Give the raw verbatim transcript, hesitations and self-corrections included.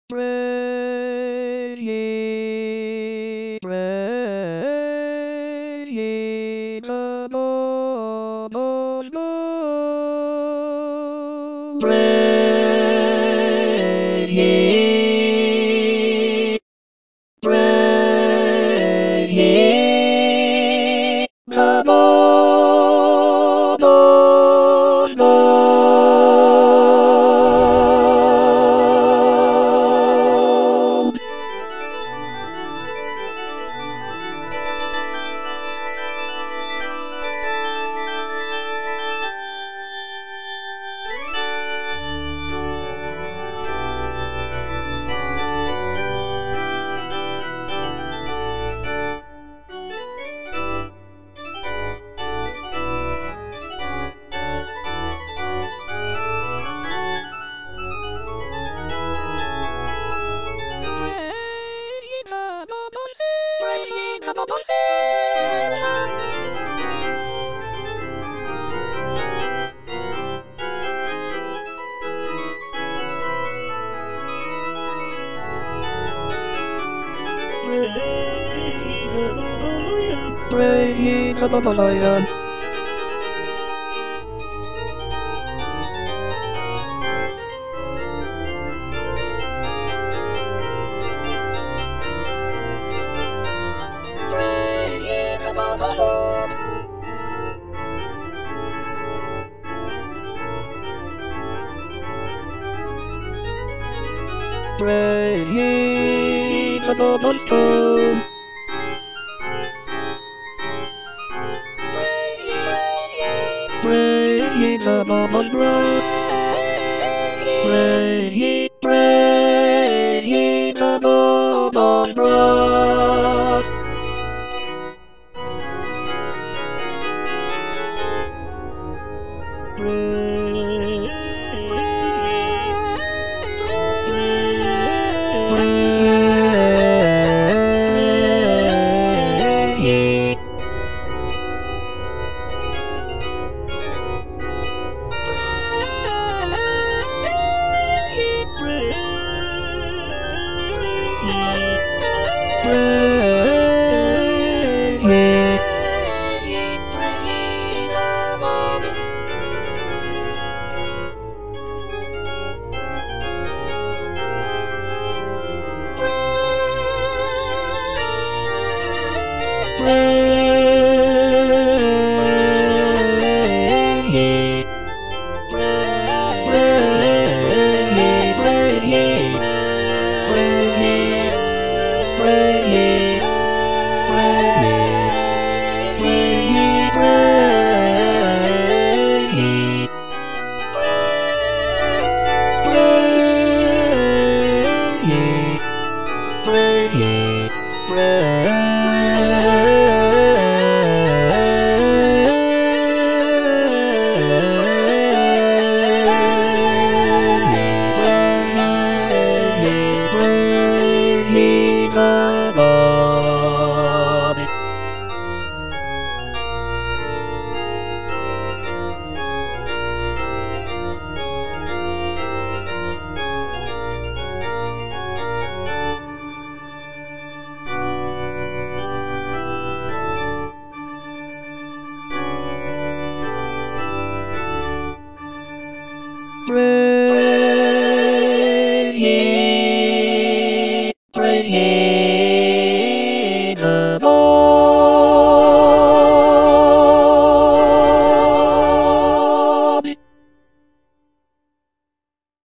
Praise ye, praise ye the Lord Most Low. Praise ye, praise ye the Lord Most Low. Praise ye the Lord Most High. Praise ye the Lord Most High. Praise ye the Lord. Praise ye the Lord. Praise ye the Lord Most High. Praise ye the Lord Most High. Praise ye, praise ye the Lord Most High. Praise ye. Praise ye. Praise ye. Praise ye, praise ye, praise ye, praise ye, praise ye, praise ye, praise ye, praise ye, praise ye, praise ye the Lord. Praise ye, praise ye.